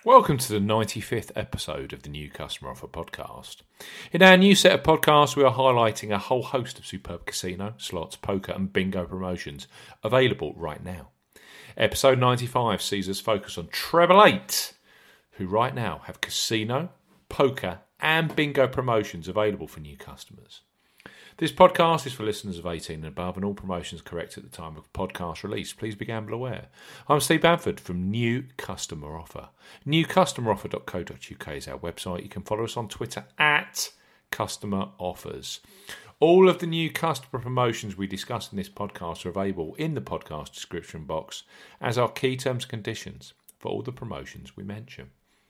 Welcome to the 95th episode of the New Customer Offer podcast. In our new set of podcasts, we are highlighting a whole host of superb casino, slots, poker and bingo promotions available right now. Episode 95 sees us focus on Treble 8, who right now have casino, poker and bingo promotions available for new customers. This podcast is for listeners of 18 and above, and all promotions correct at the time of podcast release. Please be gamble aware. I'm Steve Bamford from New Customer Offer. NewCustomeroffer.co.uk is our website. You can follow us on Twitter at Customer Offers. All of the new customer promotions we discuss in this podcast are available in the podcast description box as our key terms and conditions for all the promotions we mention.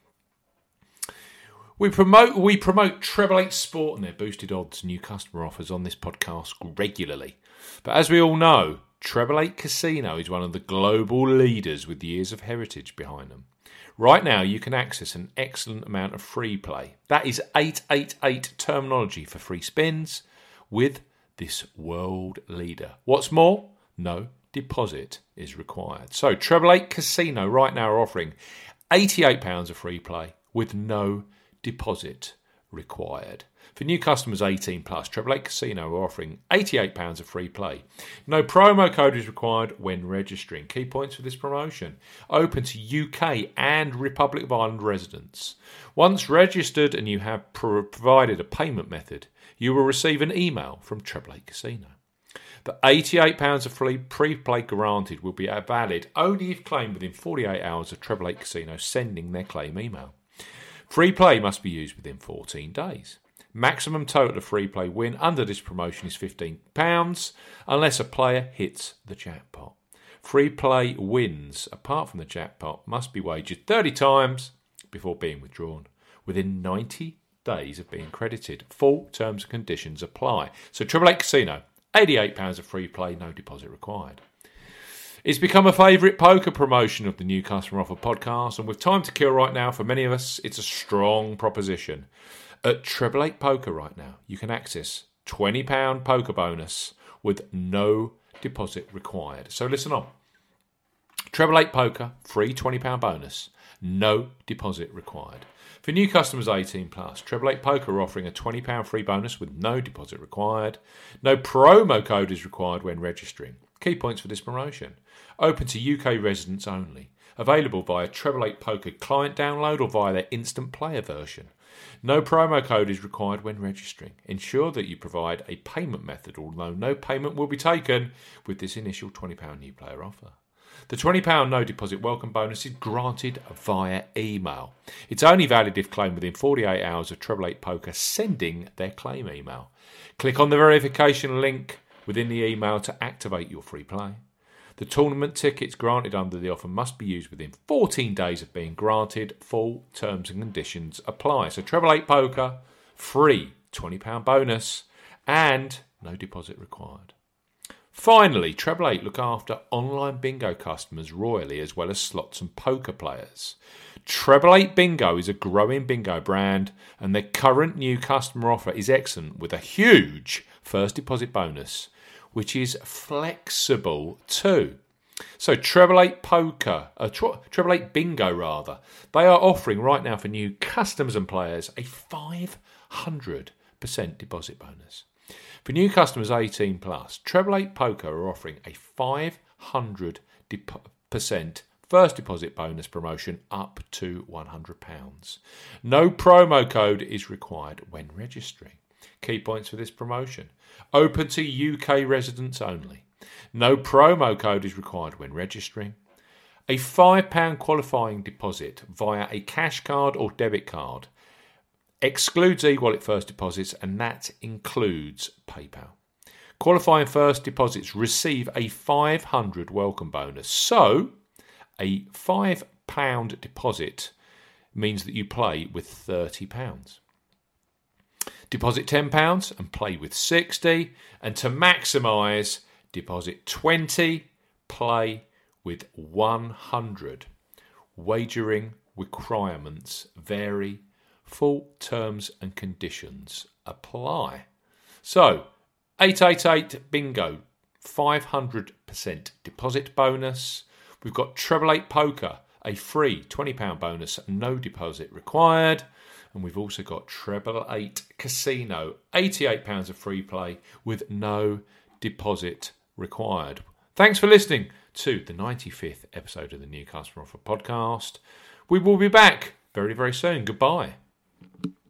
We promote Treble 8 Sport and their boosted odds new customer offers on this podcast regularly. But as we all know, Treble 8 Casino is one of the global leaders with years of heritage behind them. Right now, you can access an excellent amount of free play. That is 888 terminology for free spins with this world leader. What's more, no deposit is required. So Treble 8 Casino right now are offering £88 of free play with no deposit required. For new customers 18 plus, Treble 8 Casino are offering £88 of free play. No promo code is required when registering. Key points for this promotion: open to UK and Republic of Ireland residents. Once registered and you have provided a payment method, you will receive an email from Treble 8 Casino. The £88 of free pre-play granted will be valid only if claimed within 48 hours of Treble 8 Casino sending their claim email. Free play must be used within 14 days. Maximum total of free play win under this promotion is £15 unless a player hits the jackpot. Free play wins, apart from the jackpot, must be wagered 30 times before being withdrawn within 90 days of being credited. Full terms and conditions apply. So Treble 8 Casino, £88 of free play, no deposit required. It's become a favourite poker promotion of the New Customer Offer podcast, and with time to kill right now, for many of us, it's a strong proposition. At Treble 8 Poker right now, you can access £20 poker bonus with no deposit required. So listen on. Treble 8 Poker, free £20 bonus, no deposit required. For new customers 18 plus, Treble 8 Poker are offering a £20 free bonus with no deposit required. No promo code is required when registering. Key points for this promotion: open to UK residents only. Available via Treble 8 Poker client download or via their instant player version. No promo code is required when registering. Ensure that you provide a payment method, although no payment will be taken with this initial £20 new player offer. The £20 no deposit welcome bonus is granted via email. It's only valid if claimed within 48 hours of Treble 8 Poker sending their claim email. Click on the verification link within the email to activate your free play. The tournament tickets granted under the offer must be used within 14 days of being granted. Full terms and conditions apply. So Treble 8 Poker, free £20 bonus and no deposit required. Finally, Treble 8 look after online bingo customers royally as well as slots and poker players. Treble 8 Bingo is a growing bingo brand, and their current new customer offer is excellent with a huge first deposit bonus, which is flexible too. So Treble 8 Treble 8 Bingo rather, they are offering right now for new customers and players a 500% deposit bonus. For new customers 18 plus, Treble 8 Poker are offering a 500% first deposit bonus promotion up to £100. No promo code is required when registering. Key points for this promotion: open to UK residents only. No promo code is required when registering. A £5 qualifying deposit via a cash card or debit card excludes e-wallet first deposits, and that includes PayPal. Qualifying first deposits receive a 500 welcome bonus. So a £5 deposit means that you play with £30. Deposit £10 and play with £60. And to maximise, deposit £20, play with £100. Wagering requirements vary. Full terms and conditions apply. So, 888 Bingo, 500% deposit bonus. We've got Treble 8 Poker, a free £20 bonus, no deposit required. And we've also got Treble 8 Casino, £88 of free play with no deposit required. Thanks for listening to the 95th episode of the New Customer Offer podcast. We will be back very, very soon. Goodbye.